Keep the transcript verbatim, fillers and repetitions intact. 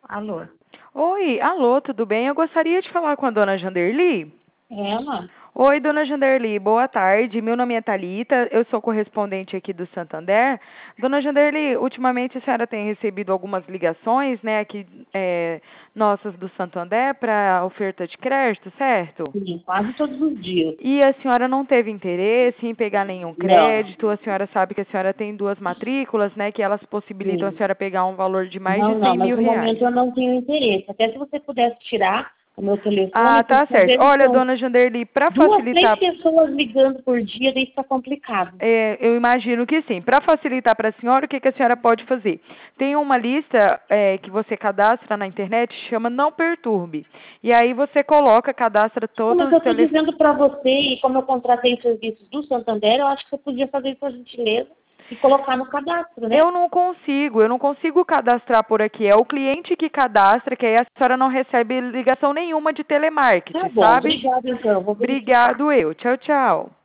Alô? Oi, alô, tudo bem? Eu gostaria de falar com a dona Janderli. Ela? Oi, dona Janderli, boa tarde. Meu nome é Thalita, eu sou correspondente aqui do Santander. Dona Janderli, ultimamente a senhora tem recebido algumas ligações, né, aqui é, nossas do Santander para oferta de crédito, certo? Sim, quase todos os dias. E a senhora não teve interesse em pegar nenhum Não. crédito, a senhora sabe que a senhora tem duas matrículas, né, que elas possibilitam a Sim. senhora pegar um valor de mais de Não, não, cem mas mil no reais. momento eu não tenho interesse. Até se você pudesse tirar o meu Ah, telefone, tá porque às certo. vezes Olha, são dona Janderli, para duas, três facilitar, pessoas ligando por dia, daí fica complicado. é, eu imagino que sim. Para facilitar para a senhora, o que, que a senhora pode fazer? Tem uma lista é, que você cadastra na internet, chama Não Perturbe. E aí você coloca, cadastra Não, mas todos eu os estou telefones. dizendo para você, e como eu contratei serviços do Santander, eu acho que você podia fazer isso por gentileza e colocar no cadastro, né? Eu não consigo, eu não consigo cadastrar por aqui. É o cliente que cadastra, que aí a senhora não recebe ligação nenhuma de Tá telemarketing, bom, sabe? obrigada então, vou verificar. Obrigado eu. Tchau, tchau.